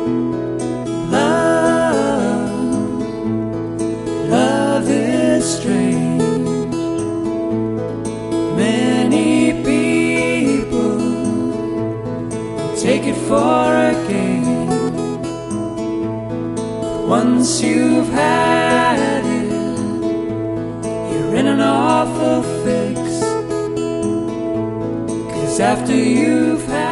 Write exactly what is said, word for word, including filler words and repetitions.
Love, love is strange. Many people take it for a game. Once you've had it, you're in an awful fix. 'Cause after you've had